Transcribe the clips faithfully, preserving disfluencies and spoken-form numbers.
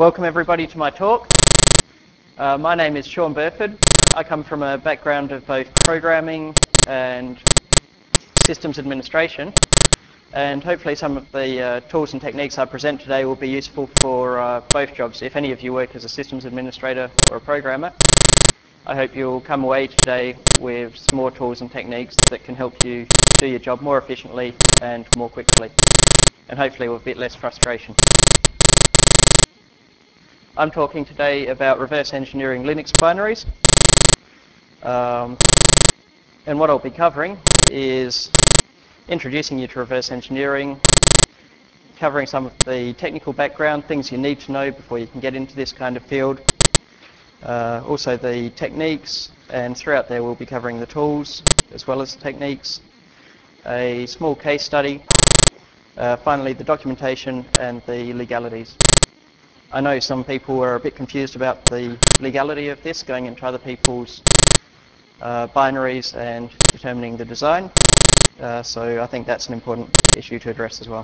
welcome everybody to my talk. Uh, my name is Sean Burford. I come from a background of both programming and systems administration, and hopefully some of the uh, tools and techniques I present today will be useful for uh, both jobs. If any of you work as a systems administrator or a programmer, I hope you'll come away today with some more tools and techniques that can help you do your job more efficiently and more quickly, and hopefully with a bit less frustration. I'm talking today about reverse engineering Linux binaries. Um, and what I'll be covering is introducing you to reverse engineering, covering some of the technical background, things you need to know before you can get into this kind of field, uh, also the techniques, and throughout there we'll be covering the tools as well as the techniques, a small case study, uh, finally the documentation and the legalities. I know some people are a bit confused about the legality of this, going into other people's uh, binaries and determining the design. Uh, so I think that's an important issue to address as well.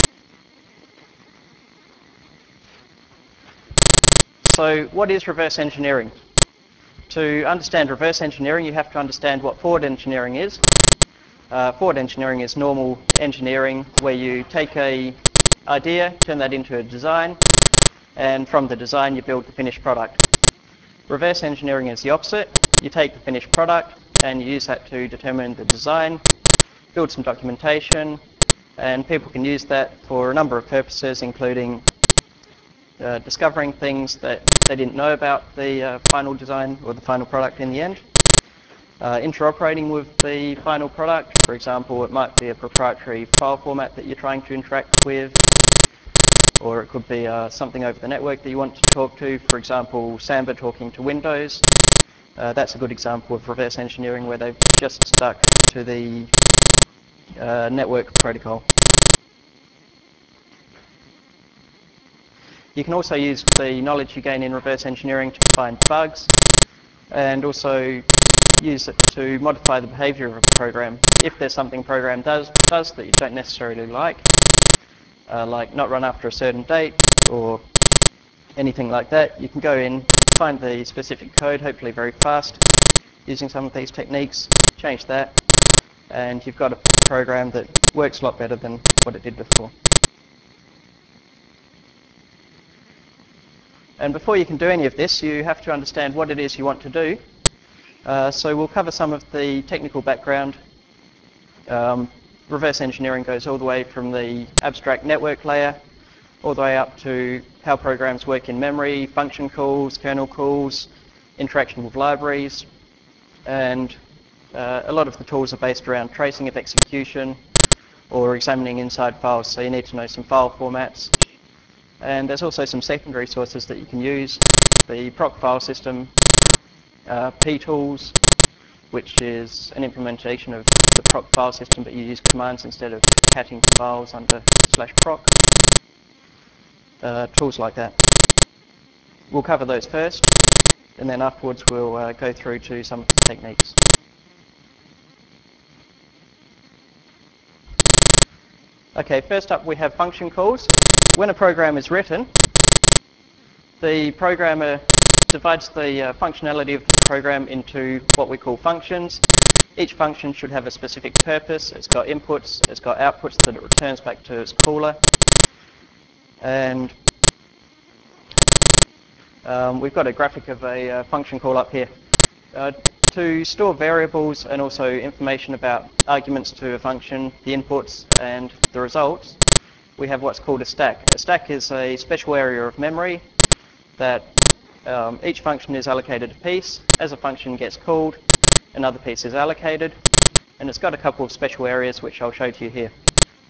So what is reverse engineering? To understand reverse engineering, you have to understand what forward engineering is. Uh, forward engineering is normal engineering where you take an idea, turn that into a design, and from the design you build the finished product. Reverse engineering is the opposite. You take the finished product and you use that to determine the design, build some documentation, and people can use that for a number of purposes, including uh, discovering things that they didn't know about the uh, final design or the final product in the end, uh, interoperating with the final product. For example, it might be a proprietary file format that you're trying to interact with, or it could be uh, something over the network that you want to talk to. For example, Samba talking to Windows. Uh, that's a good example of reverse engineering where they've just stuck to the uh, network protocol. You can also use the knowledge you gain in reverse engineering to find bugs, and also use it to modify the behavior of a program. If there's something a program does, does that you don't necessarily like, Uh, like not run after a certain date or anything like that, you can go in, find the specific code, hopefully very fast, using some of these techniques, change that, and you've got a program that works a lot better than what it did before. And before you can do any of this, you have to understand what it is you want to do. Uh, so we'll cover some of the technical background. Um, Reverse engineering goes all the way from the abstract network layer, all the way up to how programs work in memory, function calls, kernel calls, interaction with libraries, and uh, a lot of the tools are based around tracing of execution or examining inside files, so you need to know some file formats. And there's also some secondary sources that you can use, the proc file system, uh, ptools, which is an implementation of the proc file system, but you use commands instead of catting files under slash proc. Uh, tools like that. We'll cover those first, and then afterwards we'll uh, go through to some of the techniques. Okay, first up we have function calls. When a program is written, the programmer divides the uh, functionality of the program into what we call functions. Each function should have a specific purpose. It's got inputs, it's got outputs that it returns back to its caller. And um, we've got a graphic of a uh, function call up here. Uh, to store variables and also information about arguments to a function, the inputs and the results, we have what's called a stack. A stack is a special area of memory that um, each function is allocated a piece. As a function gets called, another piece is allocated, and it's got a couple of special areas which I'll show to you here.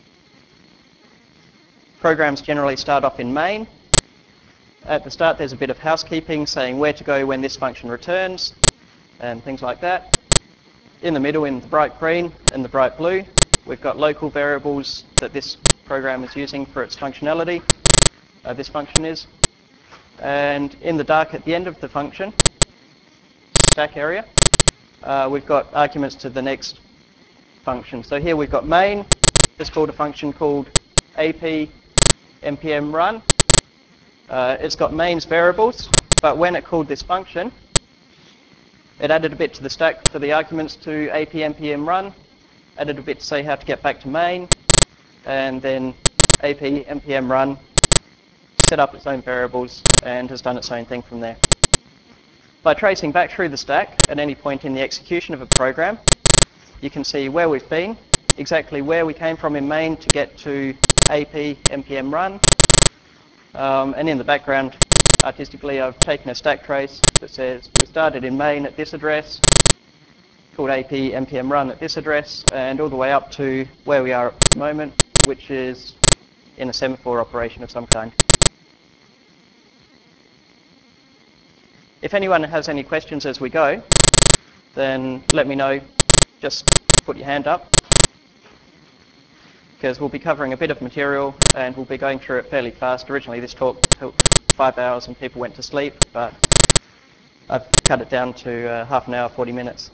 Programs generally start off in main. At the start there's a bit of housekeeping saying where to go when this function returns and things like that. In the middle, in the bright green and the bright blue, we've got local variables that this program is using for its functionality. Uh, this function is. And in the dark at the end of the function, stack area, Uh, we've got arguments to the next function. So here we've got main, just called a function called ap npm run. Uh, it's got mains variables, but when it called this function, it added a bit to the stack for the arguments to ap npm run, added a bit to say how to get back to main, and then ap npm run set up its own variables and has done its own thing from there. By tracing back through the stack at any point in the execution of a program, you can see where we've been, exactly where we came from in main to get to ap npm run, um, and in the background, artistically, I've taken a stack trace that says we started in main at this address, called ap npm run at this address, and all the way up to where we are at the moment, which is in a semaphore operation of some kind. If anyone has any questions as we go, then let me know. Just put your hand up, because we'll be covering a bit of material and we'll be going through it fairly fast. Originally this talk took five hours and people went to sleep, but I've cut it down to uh, half an hour, forty minutes.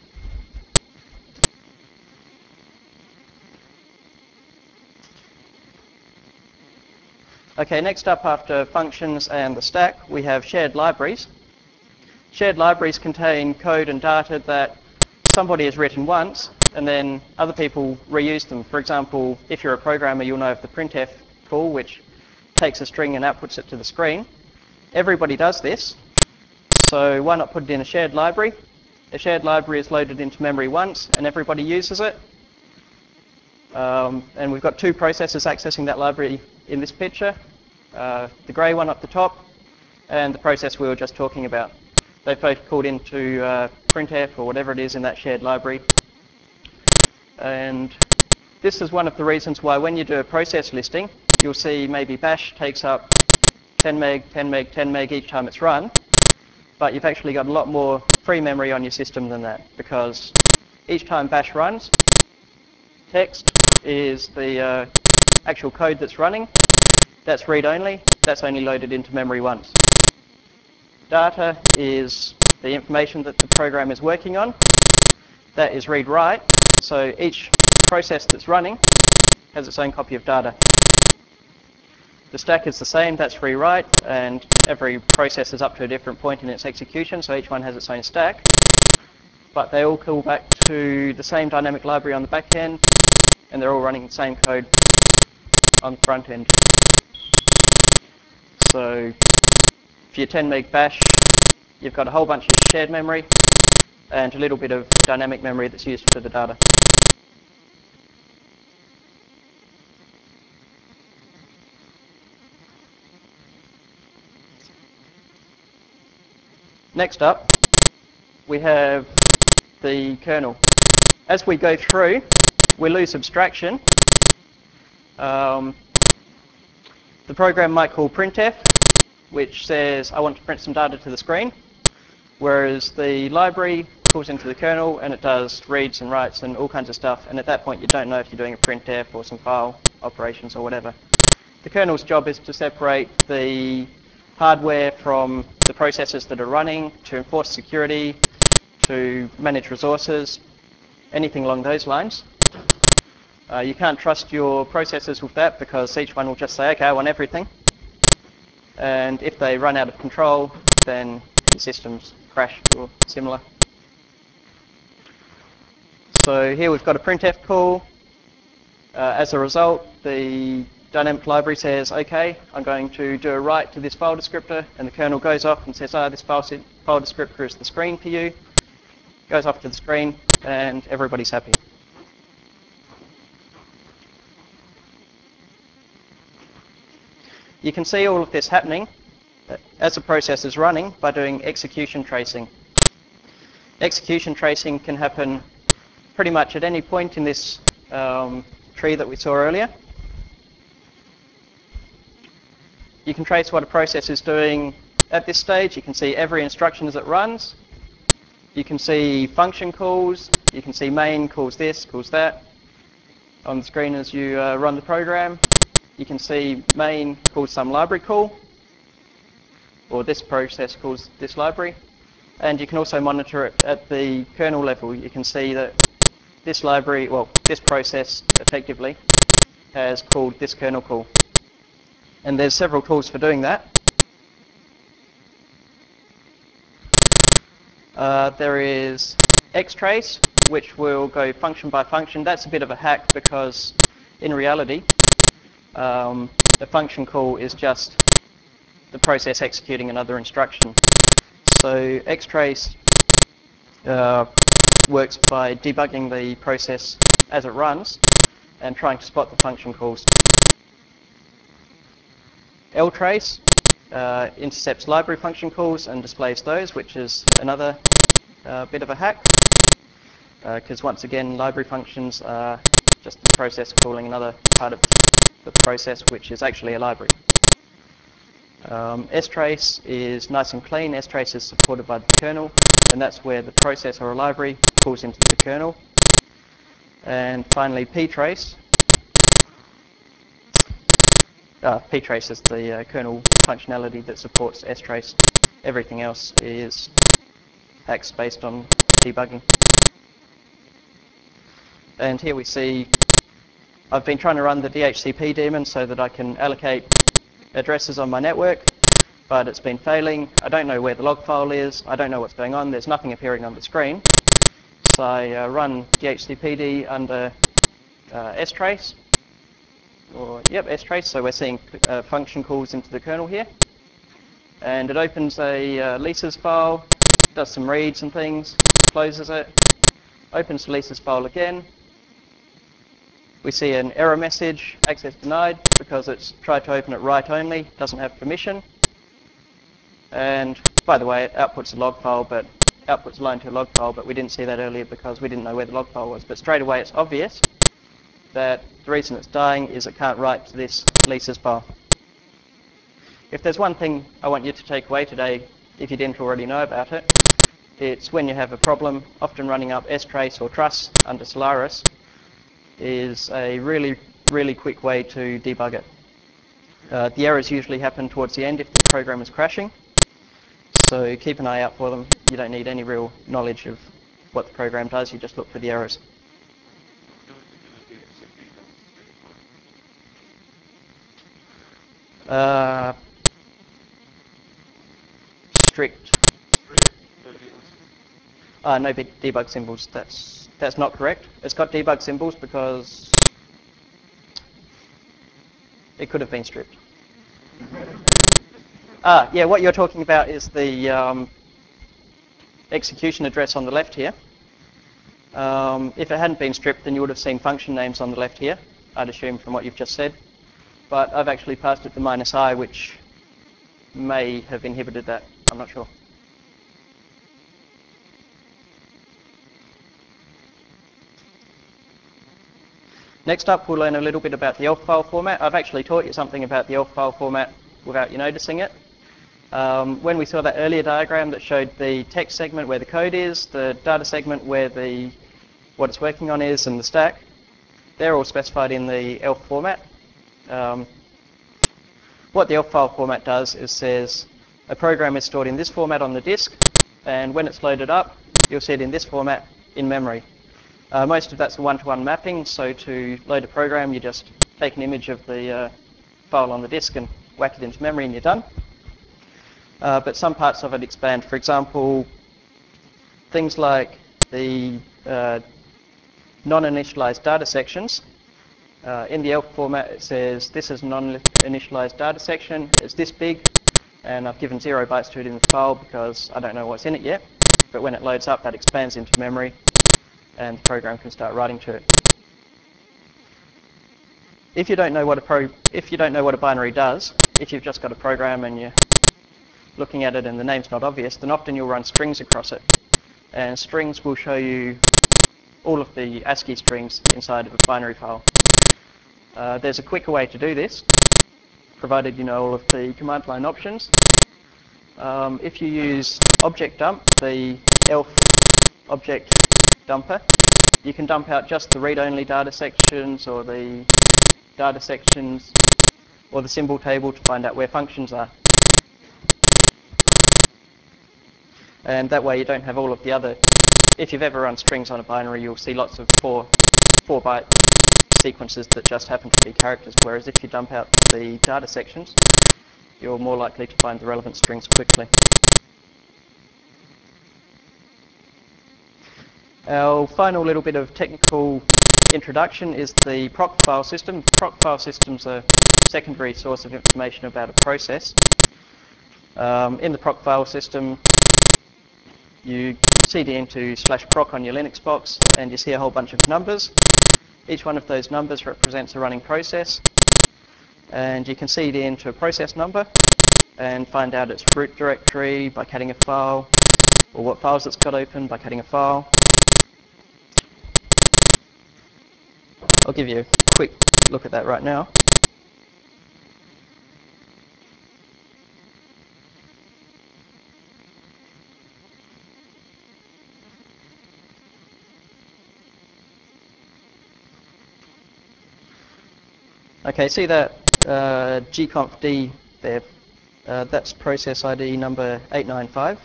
Okay, next up after functions and the stack, we have shared libraries. Shared libraries contain code and data that somebody has written once, and then other people reuse them. For example, if you're a programmer, you'll know of the printf call, which takes a string and outputs it to the screen. Everybody does this, so why not put it in a shared library? A shared library is loaded into memory once, and everybody uses it. Um, and we've got two processes accessing that library in this picture. Uh, the grey one up the top, and the process we were just talking about. They've both called into uh, printf or whatever it is in that shared library. And this is one of the reasons why when you do a process listing, you'll see maybe bash takes up ten meg, ten meg, ten meg each time it's run, but you've actually got a lot more free memory on your system than that, because each time bash runs, text is the uh, actual code that's running. That's read-only. That's only loaded into memory once. Data is the information that the program is working on. That is read-write. So each process that's running has its own copy of data. The stack is the same. That's read-write, and every process is up to a different point in its execution, so each one has its own stack. But they all call back to the same dynamic library on the back end, and they're all running the same code on the front end. So for your ten meg bash, you've got a whole bunch of shared memory and a little bit of dynamic memory that's used for the data. Next up, we have the kernel. As we go through, we lose abstraction. Um, the program might call printf, which says, I want to print some data to the screen, whereas the library calls into the kernel and it does reads and writes and all kinds of stuff, and at that point you don't know if you're doing a printf or some file operations or whatever. The kernel's job is to separate the hardware from the processes that are running, to enforce security, to manage resources, anything along those lines. Uh, you can't trust your processes with that, because each one will just say, okay, I want everything. And if they run out of control, then your system's crashed or similar. So here we've got a printf call. Uh, as a result, the dynamic library says, okay, I'm going to do a write to this file descriptor, and the kernel goes off and says, ah, this file, file descriptor is the screen for you. Goes off to the screen, and everybody's happy. You can see all of this happening as the process is running by doing execution tracing. Execution tracing can happen pretty much at any point in this um, tree that we saw earlier. You can trace what a process is doing at this stage. You can see every instruction as it runs. You can see function calls. You can see main calls this, calls that on the screen as you uh, run the program. You can see main calls some library call, or this process calls this library. And you can also monitor it at the kernel level. You can see that this library, well, this process effectively has called this kernel call. And there's several tools for doing that. Uh, there is Xtrace, which will go function by function. That's a bit of a hack because in reality, um, a function call is just the process executing another instruction. So Xtrace uh, works by debugging the process as it runs and trying to spot the function calls. Ltrace uh, intercepts library function calls and displays those, which is another uh, bit of a hack, because uh, once again, library functions are just the process calling another part of the process, which is actually a library. Um, strace is nice and clean. Strace is supported by the kernel, and that's where the process or a library calls into the kernel. And finally, ptrace. Uh, ptrace is the uh, kernel functionality that supports strace. Everything else is hacks based on debugging. And here we see I've been trying to run the D H C P daemon so that I can allocate addresses on my network, but it's been failing. I don't know where the log file is. I don't know what's going on. There's nothing appearing on the screen. So I uh, run D H C P D under uh, strace, or yep, strace. So we're seeing uh, function calls into the kernel here, and it opens a uh, leases file, does some reads and things, closes it, opens the leases file again. We see an error message, access denied, because it's tried to open it write only, doesn't have permission. And by the way, it outputs a log file, but outputs a line to a log file, but we didn't see that earlier because we didn't know where the log file was. But straight away, it's obvious that the reason it's dying is it can't write to this leases file. If there's one thing I want you to take away today, if you didn't already know about it, it's when you have a problem, often running up strace or truss under Solaris is a really, really quick way to debug it. Uh, the errors usually happen towards the end if the program is crashing, so keep an eye out for them. You don't need any real knowledge of what the program does, you just look for the errors. Uh, strict. Uh, no big debug symbols. That's that's not correct. It's got debug symbols because it could have been stripped. Ah, yeah. What you're talking about is the um, execution address on the left here. Um, if it hadn't been stripped, then you would have seen function names on the left here, I'd assume from what you've just said. But I've actually passed it the minus I, which may have inhibited that. I'm not sure. Next up, we'll learn a little bit about the E L F file format. I've actually taught you something about the E L F file format without you noticing it. Um, when we saw that earlier diagram that showed the text segment where the code is, the data segment where the what it's working on is, and the stack, they're all specified in the E L F format. Um, what the E L F file format does is says a program is stored in this format on the disk, and when it's loaded up, you'll see it in this format in memory. Uh, most of that's a one-to-one mapping, so to load a program, you just take an image of the uh, file on the disk and whack it into memory and you're done. Uh, but some parts of it expand. For example, things like the uh, non-initialized data sections. Uh, in the E L F format, it says this is a non-initialized data section. It's this big, and I've given zero bytes to it in the file because I don't know what's in it yet. But when it loads up, that expands into memory, and the program can start writing to it. If you don't know what a pro, if you don't know what a binary does, if you've just got a program and you're looking at it and the name's not obvious, then often you'll run strings across it, and strings will show you all of the ASCII strings inside of a binary file. Uh, there's a quicker way to do this, provided you know all of the command line options. Um, if you use object dump, the E L F object dumper, you can dump out just the read-only data sections or the data sections or the symbol table to find out where functions are. And that way you don't have all of the other, if you've ever run strings on a binary, you'll see lots of four, four byte sequences that just happen to be characters, whereas if you dump out the data sections, you're more likely to find the relevant strings quickly. Our final little bit of technical introduction is the proc file system. Proc file system's a secondary source of information about a process. Um, in the proc file system, you cd into slash proc on your Linux box, and you see a whole bunch of numbers. Each one of those numbers represents a running process, and you can cd into a process number and find out its root directory by cutting a file, or what files it's got open by cutting a file. I'll give you a quick look at that right now. Okay, see that uh, gconfd there? Uh, that's process I D number eight nine five.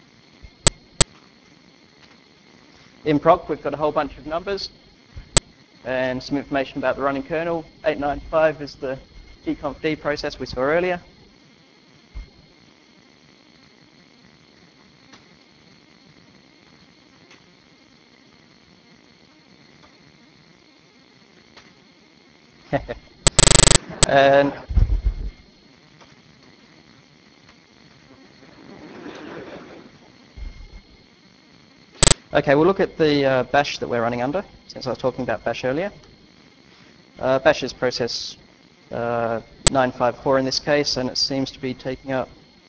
In proc, we've got a whole bunch of numbers and some information about the running kernel. eight nine five is the gconfd process we saw earlier. and okay, we'll look at the uh, bash that we're running under, since I was talking about bash earlier. Uh, bash is process uh, nine five four in this case, and it seems to be taking up,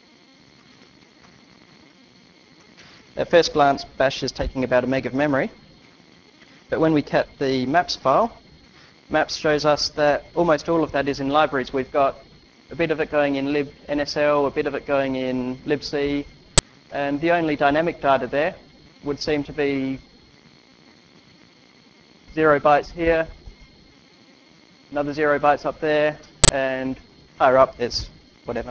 at first glance, bash is taking about a meg of memory. But when we cat the maps file, maps shows us that almost all of that is in libraries. We've got a bit of it going in libnsl, a bit of it going in libc, and the only dynamic data there would seem to be zero bytes here, another zero bytes up there, and higher up there's whatever.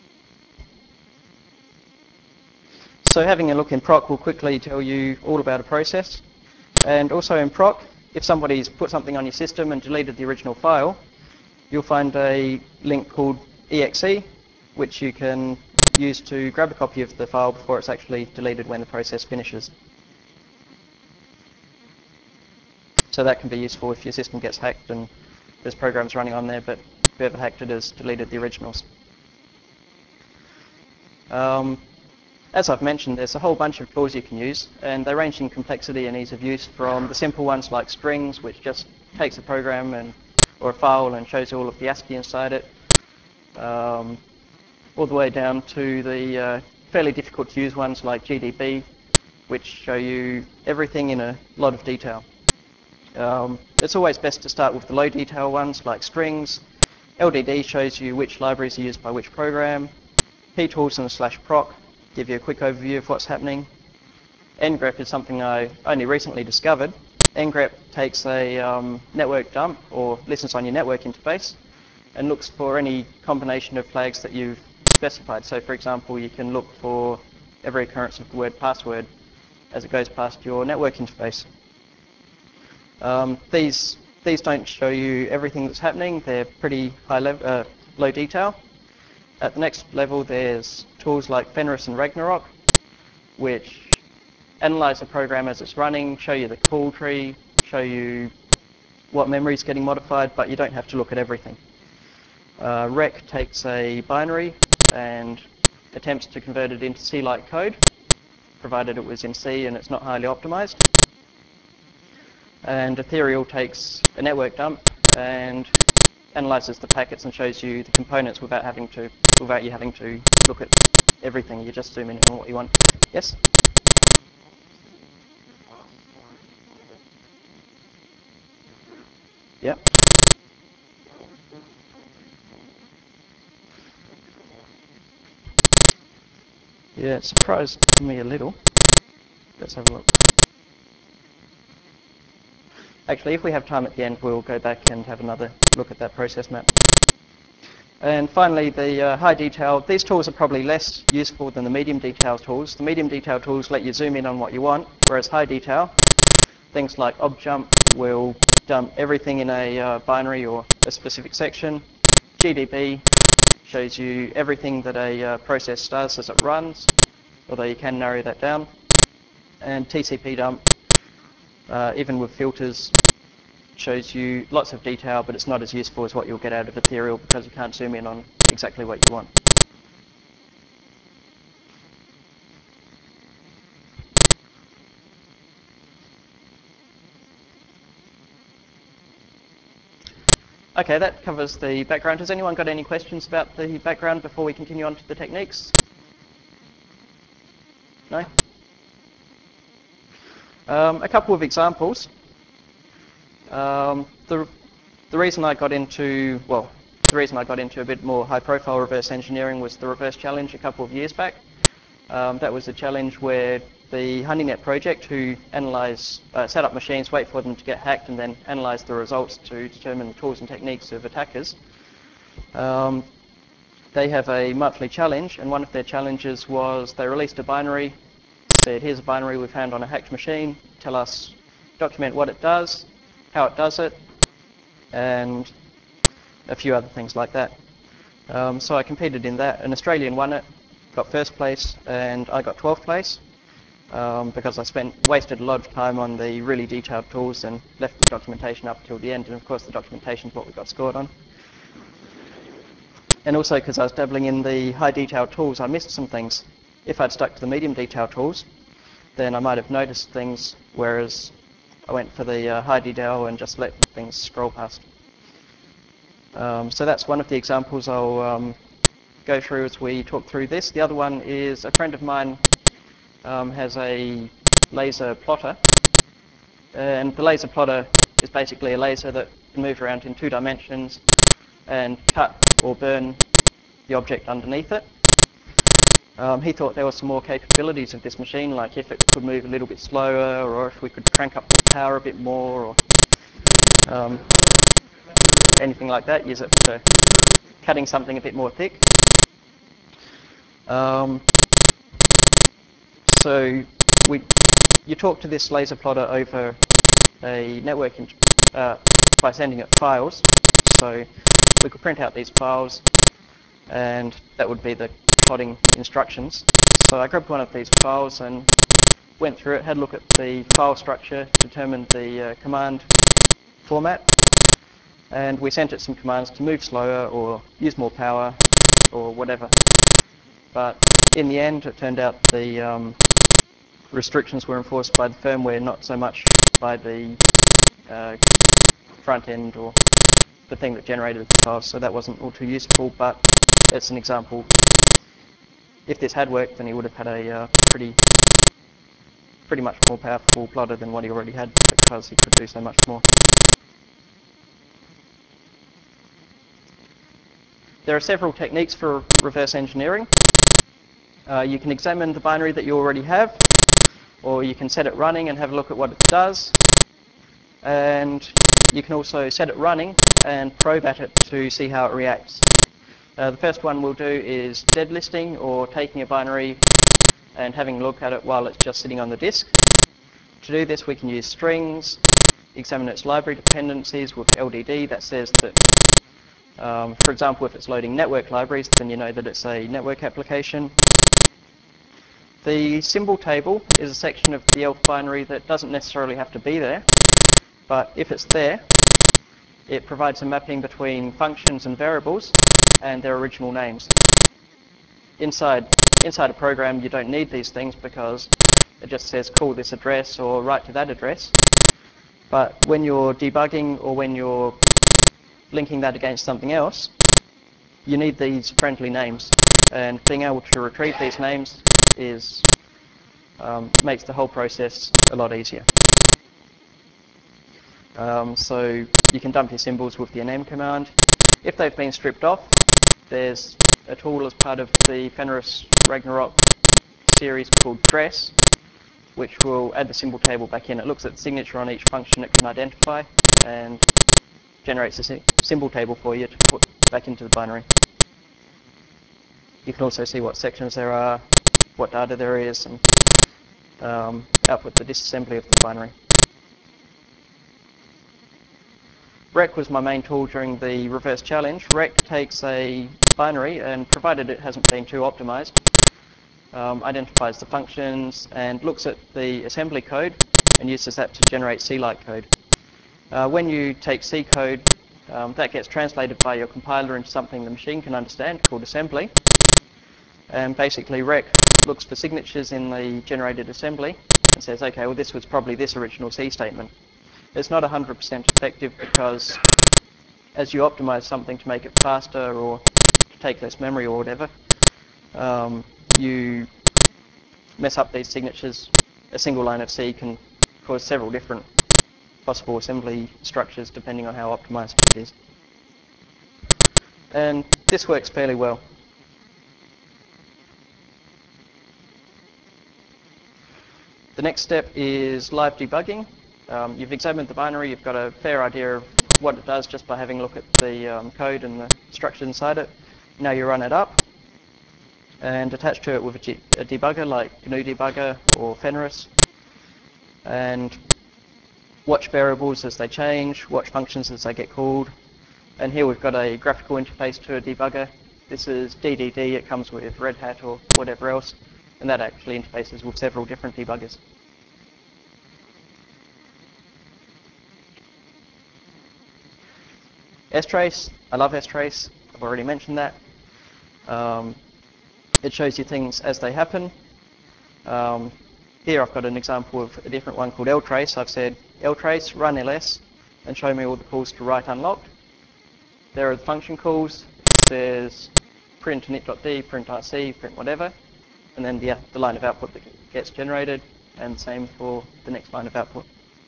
So having a look in proc will quickly tell you all about a process. And also in proc, if somebody's put something on your system and deleted the original file, you'll find a link called exe, which you can use to grab a copy of the file before it's actually deleted when the process finishes. So that can be useful if your system gets hacked and there's programs running on there, but whoever hacked it has deleted the originals. Um, as I've mentioned, there's a whole bunch of tools you can use, and they range in complexity and ease of use from the simple ones like strings, which just takes a program and or a file and shows you all of the ASCII inside it, um, all the way down to the uh, fairly difficult to use ones like G D B, which show you everything in a lot of detail. Um, it's always best to start with the low detail ones like strings. L D D shows you which libraries are used by which program. ptools and slash proc give you a quick overview of what's happening. ngrep is something I only recently discovered. ngrep takes a um, network dump or listens on your network interface and looks for any combination of flags that you've specified. So for example, you can look for every occurrence of the word password as it goes past your network interface. Um, these these don't show you everything that's happening. They're pretty high level, uh, low detail. At the next level, there's tools like Fenris and Ragnarok, which analyze the program as it's running, show you the call tree, show you what memory is getting modified, but you don't have to look at everything. Uh, Rec takes a binary and attempts to convert it into C-like code, provided it was in C and it's not highly optimized. And Ethereal takes a network dump and analyzes the packets and shows you the components without having to, without you having to look at everything. You just zoom in on what you want. Yes? Yep. Yeah, it surprised me a little. Let's have a look. Actually, if we have time at the end, we'll go back and have another look at that process map. And finally, the uh, high detail. These tools are probably less useful than the medium detail tools. The medium detail tools let you zoom in on what you want, whereas high detail, things like objump will dump everything in a uh, binary or a specific section. G D B shows you everything that a uh, process does as it runs, although you can narrow that down. And T C P dump uh, even with filters, shows you lots of detail, but it's not as useful as what you'll get out of Ethereal because you can't zoom in on exactly what you want. Okay, that covers the background. Has anyone got any questions about the background before we continue on to the techniques? No? Um, a couple of examples. Um, the, the reason I got into, well, the reason I got into a bit more high-profile reverse engineering was the reverse challenge a couple of years back. Um, that was a challenge where the HoneyNet project, who analyze, uh, set up machines, wait for them to get hacked, and then analyze the results to determine the tools and techniques of attackers. Um, they have a monthly challenge, and one of their challenges was they released a binary, said, here's a binary we found on a hacked machine, tell us, document what it does, how it does it, and a few other things like that. Um, so I competed in that. An Australian won it, got first place, and I got twelfth place. Um, because I spent wasted a lot of time on the really detailed tools and left the documentation up till the end, and of course the documentation is what we got scored on. And also because I was dabbling in the high detail tools, I missed some things. If I'd stuck to the medium detail tools, then I might have noticed things, whereas I went for the uh, high detail and just let things scroll past. Um, so that's one of the examples I'll um, go through as we talk through this. The other one is a friend of mine Um, has a laser plotter, and the laser plotter is basically a laser that can move around in two dimensions and cut or burn the object underneath it. Um, he thought there were some more capabilities of this machine, like if it could move a little bit slower, or if we could crank up the power a bit more, or um, anything like that, use it for cutting something a bit more thick. Um, so we, you talk to this laser plotter over a network uh, by sending it files. So we could print out these files, and that would be the plotting instructions. So I grabbed one of these files and went through it, had a look at the file structure, determined the uh, command format, and we sent it some commands to move slower or use more power or whatever. But in the end, it turned out the um, restrictions were enforced by the firmware, not so much by the uh, front end or the thing that generated the files, so that wasn't all too useful, but it's an example. If this had worked, then he would have had a uh, pretty pretty much more powerful plotter than what he already had, because he could do so much more. There are several techniques for reverse engineering. Uh, you can examine the binary that you already have, or you can set it running and have a look at what it does. And you can also set it running and probe at it to see how it reacts. Uh, the first one we'll do is dead listing, or taking a binary and having a look at it while it's just sitting on the disk. To do this, we can use strings, examine its library dependencies with L D D. That says that, um, for example, if it's loading network libraries, then you know that it's a network application. The symbol table is a section of the E L F binary that doesn't necessarily have to be there, but if it's there, it provides a mapping between functions and variables and their original names. Inside, inside a program, you don't need these things because it just says call this address or write to that address. But when you're debugging or when you're linking that against something else, you need these friendly names. And being able to retrieve these names is um, makes the whole process a lot easier. Um, so you can dump your symbols with the N M command. If they've been stripped off, there's a tool as part of the Fenris Ragnarok series called Dress, which will add the symbol table back in. It looks at the signature on each function it can identify and generates a symbol table for you to put back into the binary. You can also see what sections there are, what data there is, and um, output the disassembly of the binary. Rec was my main tool during the reverse challenge. Rec takes a binary, and provided it hasn't been too optimized, um, identifies the functions and looks at the assembly code and uses that to generate C-like code. Uh, when you take C code, um, that gets translated by your compiler into something the machine can understand called assembly. And basically rec looks for signatures in the generated assembly and says, okay, well this was probably this original C statement. It's not one hundred percent effective because as you optimize something to make it faster or to take less memory or whatever, um, you mess up these signatures. A single line of C can cause several different possible assembly structures depending on how optimized it is. And this works fairly well. The next step is live debugging. Um, you've examined the binary, you've got a fair idea of what it does just by having a look at the um, code and the structure inside it. Now you run it up and attach to it with a, G a debugger like G N U Debugger or Fenris, and watch variables as they change, watch functions as they get called. And here we've got a graphical interface to a debugger. This is D D D, it comes with Red Hat or whatever else, and that actually interfaces with several different debuggers. strace, I love strace, I've already mentioned that. Um, it shows you things as they happen. Um, here I've got an example of a different one called ltrace. I've said ltrace, run ls, and show me all the calls to write unlocked. There are the function calls. It says print init.d, print rc, print whatever, and then the, the line of output that gets generated, and same for the next line of output.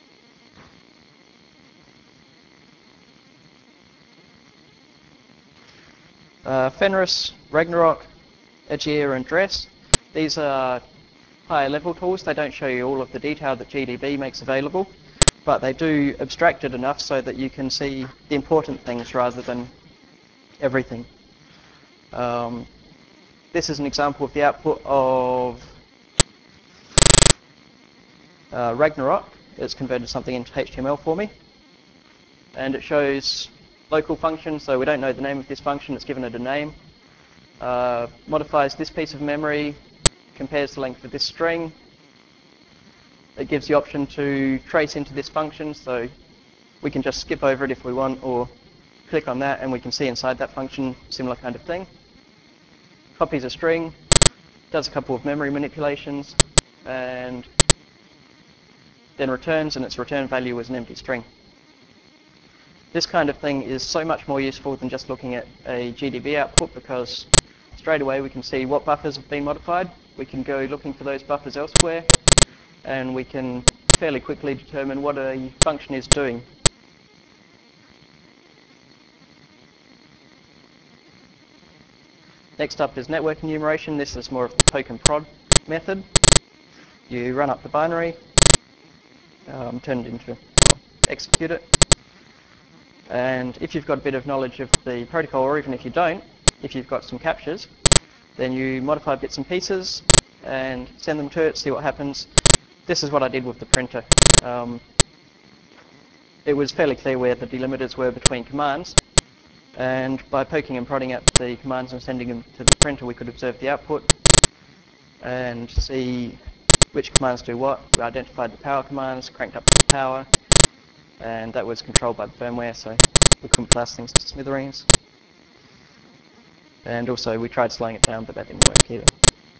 Uh, Fenris, Ragnarok, Agere, and Dress. These are higher level tools. They don't show you all of the detail that G D B makes available, but they do abstract it enough so that you can see the important things rather than everything. Um, this is an example of the output of uh, Ragnarok. It's converted something into H T M L for me, and it shows local functions, so we don't know the name of this function, it's given it a name. Uh, modifies this piece of memory, compares the length of this string. It gives the option to trace into this function, so we can just skip over it if we want, or click on that and we can see inside that function similar kind of thing. Copies a string, does a couple of memory manipulations, and then returns, and its return value is an empty string. This kind of thing is so much more useful than just looking at a G D B output, because straight away we can see what buffers have been modified. We can go looking for those buffers elsewhere, and we can fairly quickly determine what a function is doing. Next up is network enumeration. This is more of the poke and prod method. You run up the binary, um, turn it into, well, execute it. And if you've got a bit of knowledge of the protocol, or even if you don't, if you've got some captures, then you modify bits and pieces and send them to it, see what happens. This is what I did with the printer. Um, it was fairly clear where the delimiters were between commands, and by poking and prodding at the commands and sending them to the printer, we could observe the output and see which commands do what. We identified the power commands, cranked up the power, and that was controlled by the firmware, so we couldn't blast things to smithereens. And also we tried slowing it down, but that didn't work either.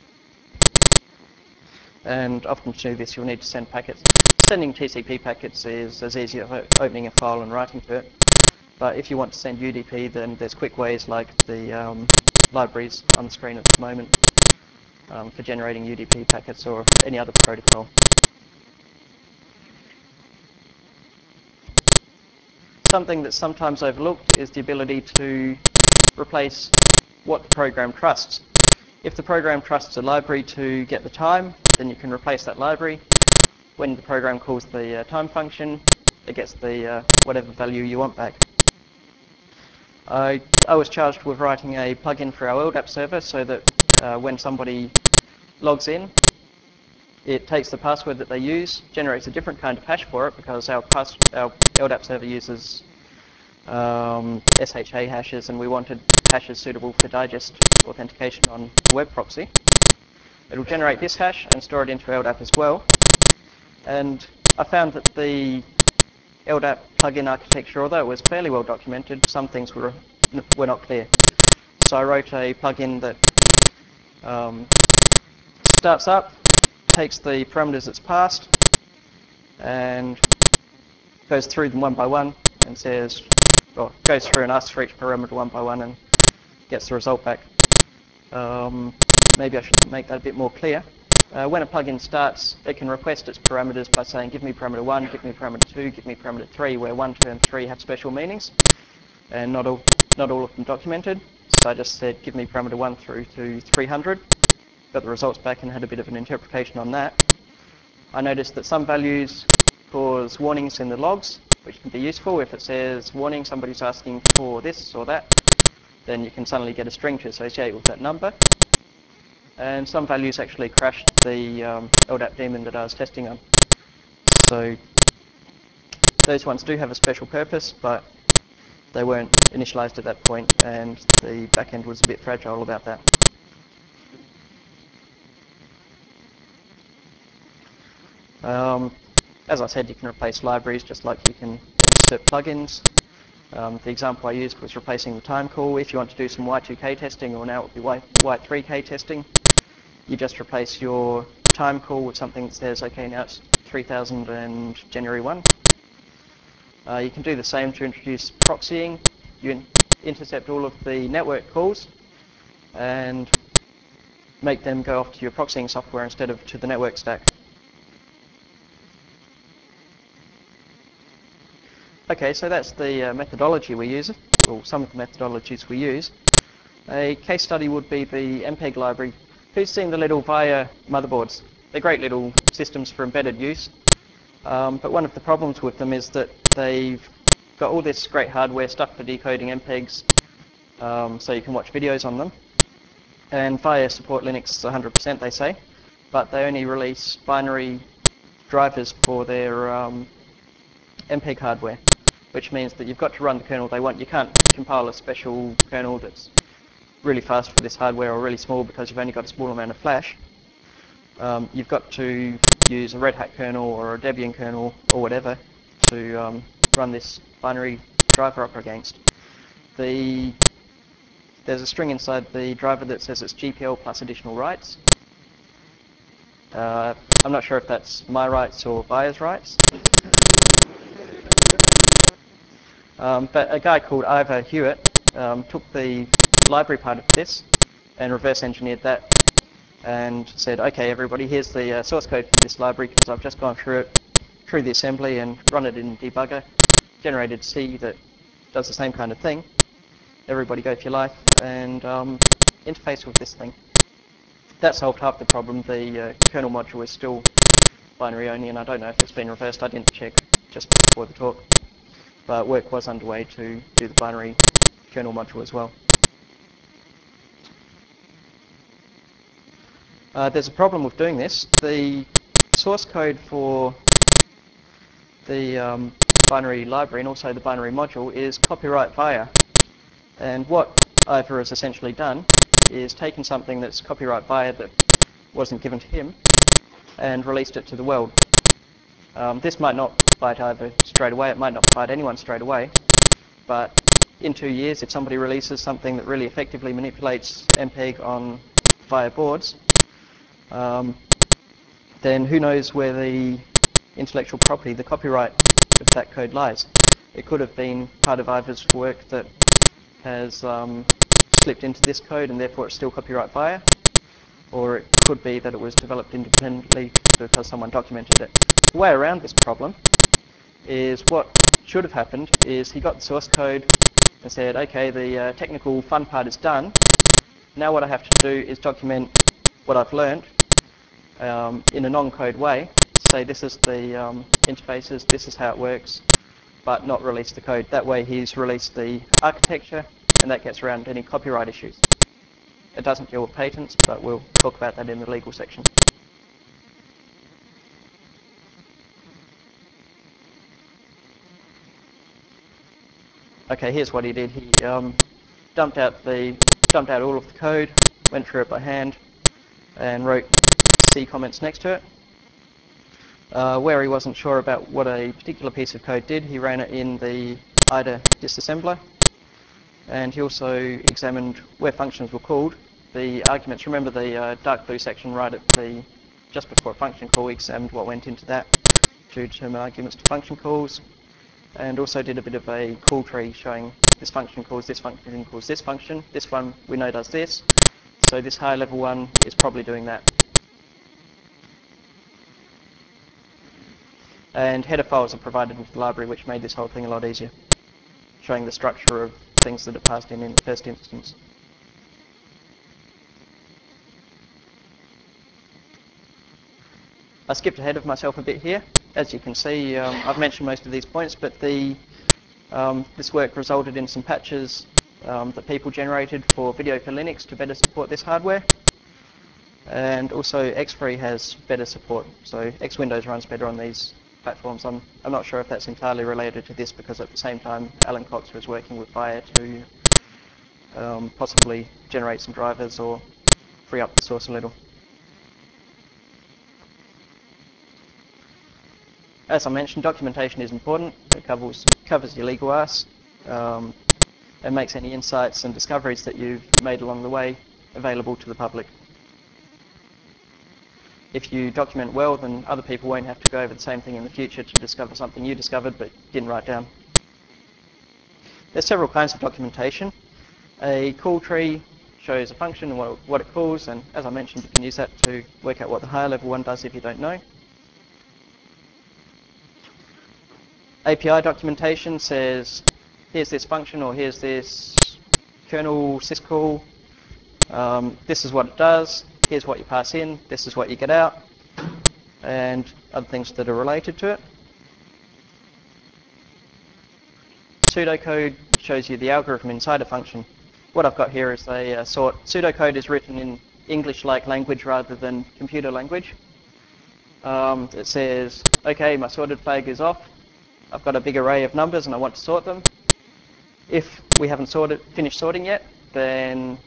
And often to do this, you'll need to send packets. Sending T C P packets is as easy as opening a file and writing to it. But if you want to send U D P, then there's quick ways like the um, libraries on the screen at the moment um, for generating U D P packets or any other protocol. Something that's sometimes overlooked is the ability to replace what the program trusts. If the program trusts a library to get the time, then you can replace that library. When the program calls the uh, time function, it gets the uh, whatever value you want back. I, I was charged with writing a plugin for our L D A P server so that uh, when somebody logs in, it takes the password that they use, generates a different kind of hash for it, because our, pass, our L D A P server uses um, S H A hashes, and we wanted hashes suitable for digest authentication on a web proxy. It'll generate this hash and store it into L D A P as well. And I found that the L D A P plugin architecture, although it was fairly well documented, some things were, were not clear. So I wrote a plugin that um, starts up, takes the parameters it's passed, and goes through them one by one and says, or goes through and asks for each parameter one by one and gets the result back. Um, maybe I should make that a bit more clear. Uh, when a plugin starts, it can request its parameters by saying, give me parameter one, give me parameter two, give me parameter three, where one, two, and three have special meanings, and not all, not all of them documented. So I just said, give me parameter one through to three hundred. Got the results back and had a bit of an interpretation on that. I noticed that some values cause warnings in the logs, which can be useful. If it says, warning, somebody's asking for this or that, then you can suddenly get a string to associate with that number. And some values actually crashed the um, L D A P daemon that I was testing on. So those ones do have a special purpose, but they weren't initialized at that point, and the backend was a bit fragile about that. Um, as I said, you can replace libraries just like you can insert plugins. Um, the example I used was replacing the time call. If you want to do some Y two K testing, or now it would be Y three K testing, you just replace your time call with something that says, okay, now it's three thousand and January first. Uh, you can do the same to introduce proxying. You in intercept all of the network calls and make them go off to your proxying software instead of to the network stack. Okay, so that's the uh, methodology we use, or some of the methodologies we use. A case study would be the M P E G library. Who's seen the little VIA motherboards? They're great little systems for embedded use, um, but one of the problems with them is that they've got all this great hardware stuff for decoding M P E Gs, um, so you can watch videos on them. And VIA support Linux one hundred percent, they say, but they only release binary drivers for their um, M P E G hardware, which means that you've got to run the kernel they want. You can't compile a special kernel that's really fast for this hardware or really small because you've only got a small amount of flash. Um, you've got to use a Red Hat kernel or a Debian kernel or whatever to um, run this binary driver up against. The, there's a string inside the driver that says it's G P L plus additional writes. Uh, I'm not sure if that's my writes or VIA's writes. Um, but a guy called Ivor Hewitt um, took the library part of this and reverse engineered that and said, okay, everybody, here's the uh, source code for this library because I've just gone through it, through the assembly and run it in debugger, generated C that does the same kind of thing. Everybody go for your life and um, interface with this thing. That solved half the problem. The uh, kernel module is still binary only, and I don't know if it's been reversed. I didn't check just before the talk. But work was underway to do the binary kernel module as well. Uh, there's a problem with doing this. The source code for the um, binary library and also the binary module is copyright VIA. And what Ivor has essentially done is taken something that's copyright VIA that wasn't given to him and released it to the world. Um, this might not bite Ivor straight away. It might not bite anyone straight away. But in two years, if somebody releases something that really effectively manipulates M P E G on VIA boards, um, then who knows where the intellectual property, the copyright of that code lies. It could have been part of Ivor's work that has um, slipped into this code and therefore it's still copyright VIA, or it could be that it was developed independently because someone documented it. The way around this problem is what should have happened is he got the source code and said, okay, the uh, technical fun part is done. Now what I have to do is document what I've learned um, in a non-code way. Say this is the um, interfaces, this is how it works, but not release the code. That way he's released the architecture and that gets around any copyright issues. It doesn't deal with patents, but we'll talk about that in the legal section. Okay, here's what he did. He um, dumped out the dumped out all of the code, went through it by hand, and wrote C comments next to it. Uh, where he wasn't sure about what a particular piece of code did, he ran it in the I D A disassembler, and he also examined where functions were called. The arguments, remember the uh, dark blue section right at the just before a function call, he examined what went into that to determine arguments to function calls, and also did a bit of a call tree showing this function calls this function calls this function. This one we know does this, so this higher level one is probably doing that. And header files are provided with the library, which made this whole thing a lot easier, showing the structure of things that are passed in in the first instance. I skipped ahead of myself a bit here. As you can see, um, I've mentioned most of these points, but the um, this work resulted in some patches um, that people generated for Video for Linux to better support this hardware. And also X Free has better support, so X Windows runs better on these platforms. I'm, I'm not sure if that's entirely related to this, because at the same time Alan Cox was working with Fire to um, possibly generate some drivers or free up the source a little. As I mentioned, documentation is important. It covers, covers your legal arse um, and makes any insights and discoveries that you've made along the way available to the public. If you document well, then other people won't have to go over the same thing in the future to discover something you discovered but didn't write down. There's several kinds of documentation. A call tree shows a function and what, what it calls, and as I mentioned, you can use that to work out what the higher level one does if you don't know. A P I documentation says, here's this function, or here's this kernel syscall, um, this is what it does, here's what you pass in, this is what you get out, and other things that are related to it. Pseudocode shows you the algorithm inside a function. What I've got here is a uh, sort. Pseudocode is written in English-like language rather than computer language. Um, it says, okay, my sorted flag is off. I've got a big array of numbers and I want to sort them. If we haven't sorted, finished sorting yet, then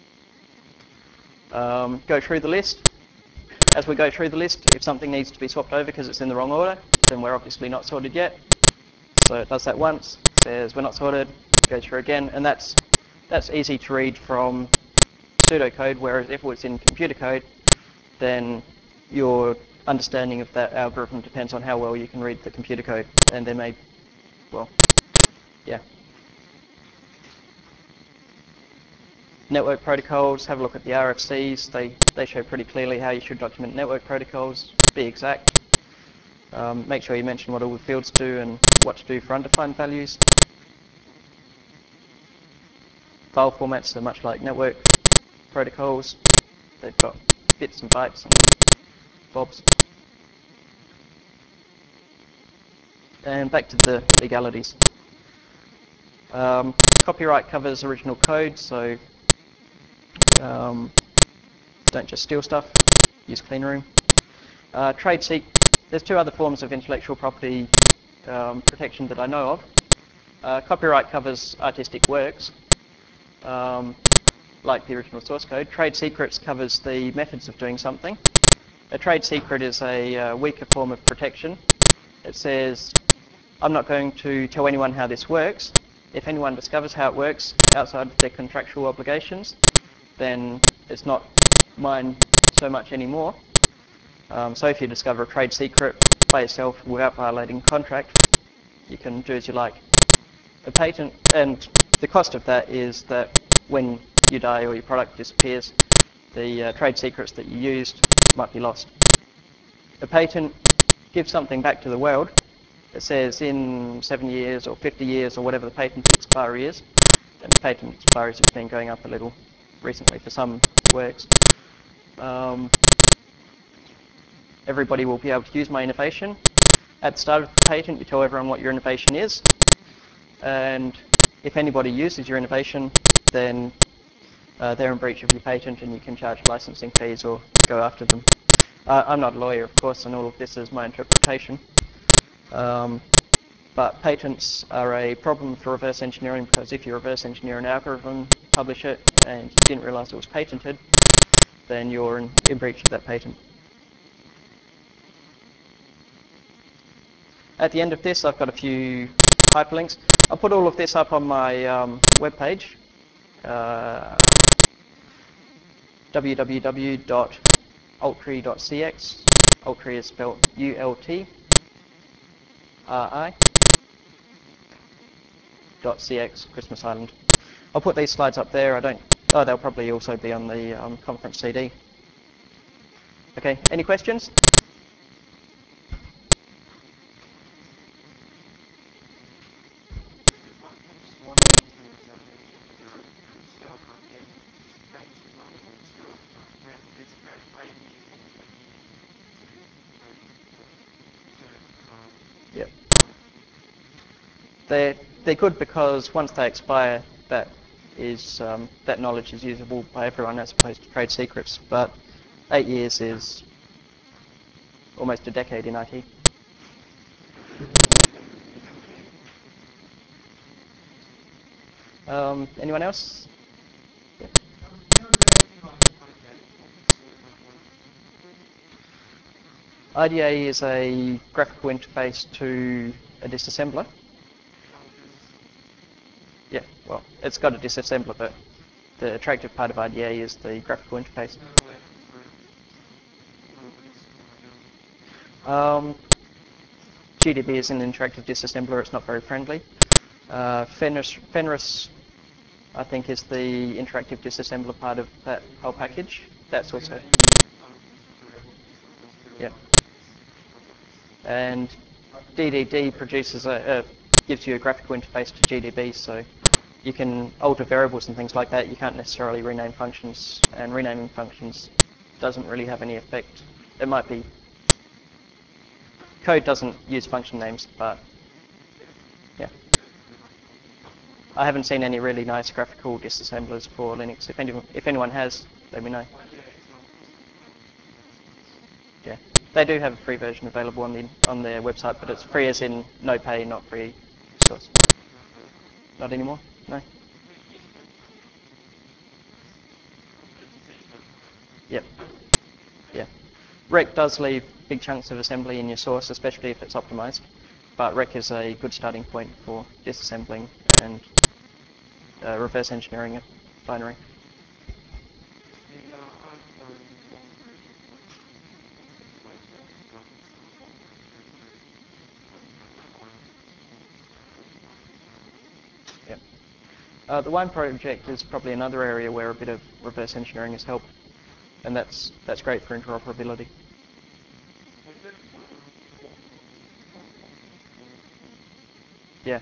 um, go through the list. As we go through the list, if something needs to be swapped over because it's in the wrong order, then we're obviously not sorted yet. So it does that once, says we're not sorted, goes through again, and that's that's easy to read from pseudocode, whereas if it was in computer code, then your understanding of that algorithm depends on how well you can read the computer code, and there may, well, yeah. Network protocols, have a look at the R F Cs. They, they show pretty clearly how you should document network protocols, be exact. Um, make sure you mention what all the fields do and what to do for undefined values. File formats are much like network protocols. They've got bits and bytes and bobs. And back to the legalities. Um, copyright covers original code, so um, don't just steal stuff, use cleanroom. Uh, trade secret, there's two other forms of intellectual property um, protection that I know of. Uh, copyright covers artistic works, um, like the original source code. Trade secrets covers the methods of doing something. A trade secret is a uh, weaker form of protection. It says, I'm not going to tell anyone how this works. If anyone discovers how it works outside of their contractual obligations, then it's not mine so much anymore. Um, so if you discover a trade secret by yourself without violating contract, you can do as you like. A patent, and the cost of that is that when you die or your product disappears, the uh, trade secrets that you used might be lost. A patent gives something back to the world. It says in seven years or fifty years or whatever the patent expiry is, and patent expiries have been going up a little recently for some works. Um, everybody will be able to use my innovation. At the start of the patent, you tell everyone what your innovation is, and if anybody uses your innovation, then uh, they're in breach of your patent and you can charge licensing fees or go after them. Uh, I'm not a lawyer, of course, and all of this is my interpretation. Um, but patents are a problem for reverse engineering, because if you reverse engineer an algorithm, publish it, and you didn't realize it was patented, then you're in, in breach of that patent. At the end of this, I've got a few hyperlinks. I'll put all of this up on my um, webpage, uh, w w w dot ultri dot c x. Ultri is spelled U L T R I dot C X, Christmas Island. I'll put these slides up there. I don't. Oh, they'll probably also be on the um, conference C D. Okay. Any questions? Yep. They're, they're good because once they expire, that is um, that knowledge is usable by everyone as opposed to trade secrets. But eight years is almost a decade in I T. Um, anyone else? Yeah. I D A is a graphical interface to a disassembler. Yeah, well, it's got a disassembler, but the attractive part of I D A is the graphical interface. Um, G D B is an interactive disassembler. It's not very friendly. Uh, Fenris, Fenris, I think, is the interactive disassembler part of that whole package. That's also, yeah. And D D D produces a, uh, gives you a graphical interface to G D B, so you can alter variables and things like that. You can't necessarily rename functions, and renaming functions doesn't really have any effect. It might be code doesn't use function names, but yeah. I haven't seen any really nice graphical disassemblers for Linux. If anyone, if anyone has, let me know. Yeah, they do have a free version available on the on their website, but it's free as in no pay, not free source. Not anymore? No. Yep. Yeah. Rec does leave big chunks of assembly in your source, especially if it's optimized. But Rec is a good starting point for disassembling and uh, reverse engineering a binary. Yep. Uh, the Wine project is probably another area where a bit of reverse engineering has helped, and that's that's great for interoperability. Yeah.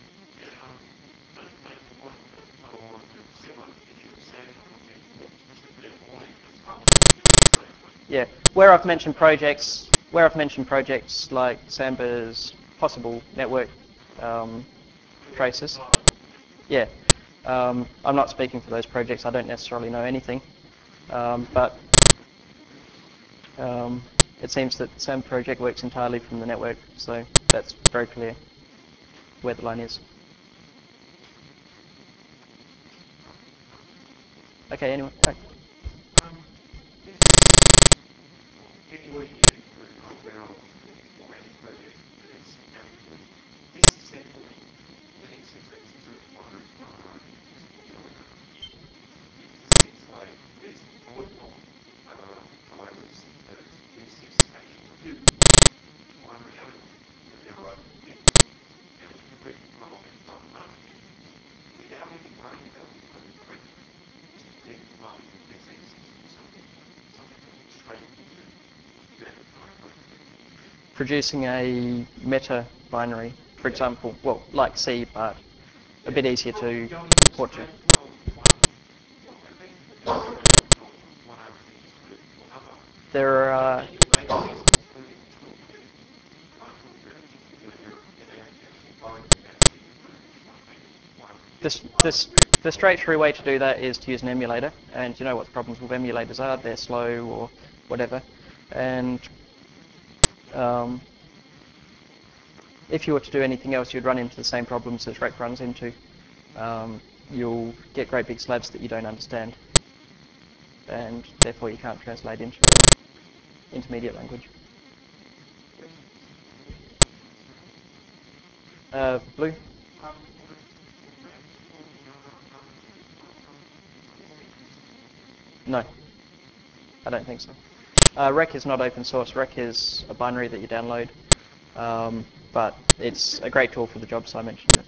Yeah. Where I've mentioned projects, where I've mentioned projects like Samba's possible network um, traces. Yeah. Um, I'm not speaking for those projects. I don't necessarily know anything, um, but um, it seems that the Samba project works entirely from the network, so that's very clear where the line is. Okay. Anyway. Uh, producing a meta binary, for example, well, like C, but a bit easier to port to. There are this this the straight through way to do that is to use an emulator, and you know what the problems with emulators are. They're slow or whatever, and um, if you were to do anything else, you'd run into the same problems as Rec runs into. Um, you'll get great big slabs that you don't understand, and therefore you can't translate into the intermediate language. Uh, blue? No, I don't think so. Uh, Rec is not open source. Rec is a binary that you download, um, but it's a great tool for the jobs I mentioned.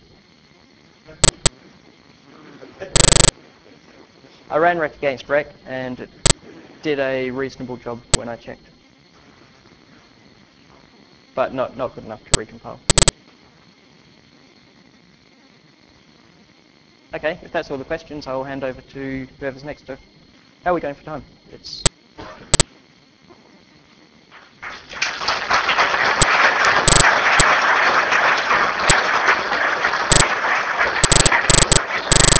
I ran Rec against Rec, and it did a reasonable job when I checked, but not, not good enough to recompile. Okay, if that's all the questions, I'll hand over to whoever's next to. How are we going for time? It's